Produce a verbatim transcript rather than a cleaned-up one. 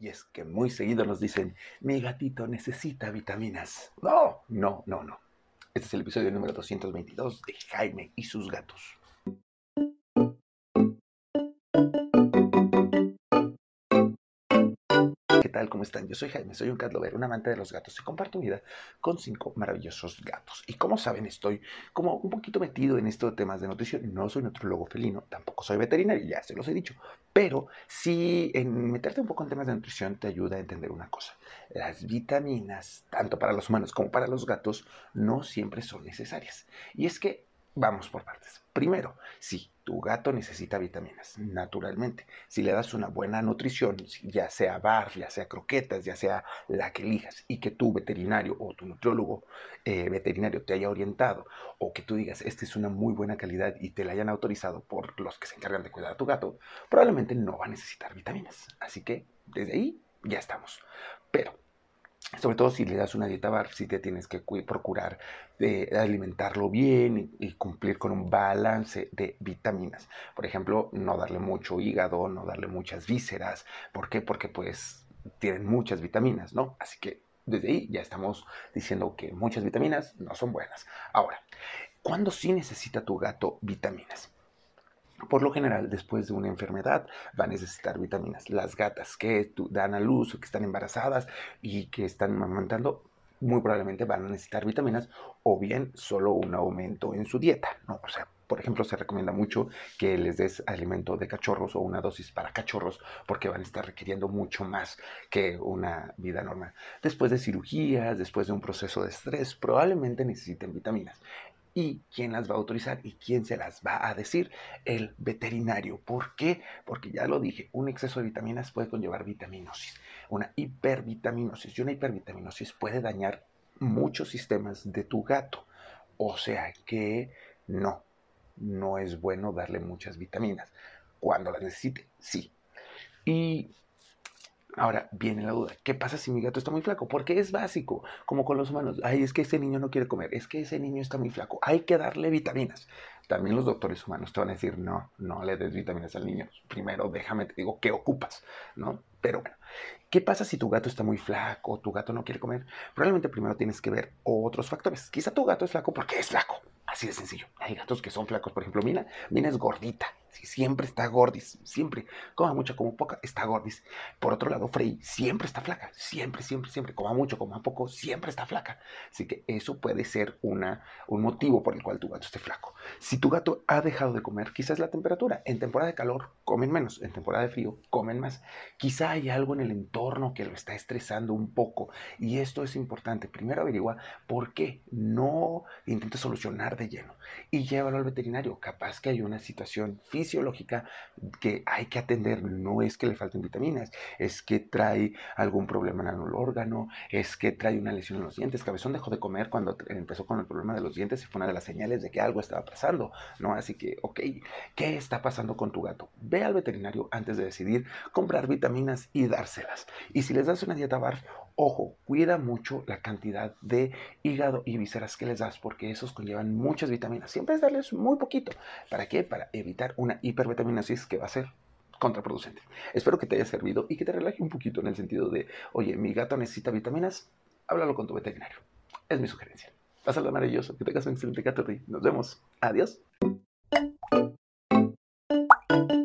Y es que muy seguido nos dicen, mi gatito necesita vitaminas. No, no, no, no. Este es el episodio número doscientos veintidós de Jaime y sus gatos. ¿Qué tal? ¿Cómo están? Yo soy Jaime, soy un cat lover, un amante de los gatos y comparto vida con cinco maravillosos gatos. Y como saben, estoy como un poquito metido en estos temas de nutrición. No soy nutriólogo felino, tampoco soy veterinario, ya se los he dicho. Pero sí, en meterte un poco en temas de nutrición te ayuda a entender una cosa. Las vitaminas, tanto para los humanos como para los gatos, no siempre son necesarias. Y es que vamos por partes. Primero, sí, tu gato necesita vitaminas, naturalmente. Si le das una buena nutrición, ya sea barf, ya sea croquetas, ya sea la que elijas, y que tu veterinario o tu nutriólogo eh, veterinario te haya orientado, o que tú digas, esta es una muy buena calidad y te la hayan autorizado por los que se encargan de cuidar a tu gato, probablemente no va a necesitar vitaminas. Así que desde ahí ya estamos. Pero sobre todo si le das una dieta barf, si te tienes que procurar de alimentarlo bien y, y cumplir con un balance de vitaminas. Por ejemplo, no darle mucho hígado, no darle muchas vísceras. ¿Por qué? Porque pues tienen muchas vitaminas, ¿no? Así que desde ahí ya estamos diciendo que muchas vitaminas no son buenas. Ahora, ¿cuándo sí necesita tu gato vitaminas? Por lo general, después de una enfermedad, va a necesitar vitaminas. Las gatas que dan a luz o que están embarazadas y que están amamantando, muy probablemente van a necesitar vitaminas o bien solo un aumento en su dieta, ¿no? O sea, por ejemplo, se recomienda mucho que les des alimento de cachorros o una dosis para cachorros porque van a estar requiriendo mucho más que una vida normal. Después de cirugías, después de un proceso de estrés, probablemente necesiten vitaminas. ¿Y quién las va a autorizar y quién se las va a decir? El veterinario. ¿Por qué? Porque ya lo dije, un exceso de vitaminas puede conllevar vitaminosis, una hipervitaminosis, y una hipervitaminosis puede dañar muchos sistemas de tu gato. O sea que no, no es bueno darle muchas vitaminas. Cuando las necesite, sí. Y ahora viene la duda, ¿qué pasa si mi gato está muy flaco? Porque es básico, como con los humanos. Ay, es que ese niño no quiere comer, es que ese niño está muy flaco, hay que darle vitaminas. También los doctores humanos te van a decir, no, no le des vitaminas al niño. Primero déjame, te digo, ¿qué ocupas? ¿No? Pero bueno, ¿qué pasa si tu gato está muy flaco, tu gato no quiere comer? Probablemente primero tienes que ver otros factores. Quizá tu gato es flaco porque es flaco. Así de sencillo. Hay gatos que son flacos. Por ejemplo, Mina, Mina es gordita. Sí, siempre está gordis. Siempre. Coma mucho, como poca, está gordis. Por otro lado, Frey siempre está flaca. Siempre, siempre, siempre. Coma mucho, coma poco, siempre está flaca. Así que eso puede ser una, un motivo por el cual tu gato esté flaco. Si tu gato ha dejado de comer, quizás la temperatura. En temporada de calor comen menos. En temporada de frío comen más. Quizá hay algo en el entorno que lo está estresando un poco. Y esto es importante. Primero averigua por qué. No intentes solucionar de lleno. Y llévalo al veterinario. Capaz que hay una situación fisiológica que hay que atender. No es que le falten vitaminas, es que trae algún problema en el órgano, es que trae una lesión en los dientes. Cabezón dejó de comer cuando empezó con el problema de los dientes y fue una de las señales de que algo estaba pasando, ¿no? Así que, ok, ¿qué está pasando con tu gato? Ve al veterinario antes de decidir comprar vitaminas y dárselas. Y si les das una dieta barf, ojo, cuida mucho la cantidad de hígado y vísceras que les das porque esos conllevan muchas vitaminas. Siempre es darles muy poquito. ¿Para qué? Para evitar una hipervitaminosis que va a ser contraproducente. Espero que te haya servido y que te relaje un poquito en el sentido de, oye, mi gato necesita vitaminas, háblalo con tu veterinario. Es mi sugerencia. Pásalo maravilloso, que tengas un excelente gato. Nos vemos. Adiós.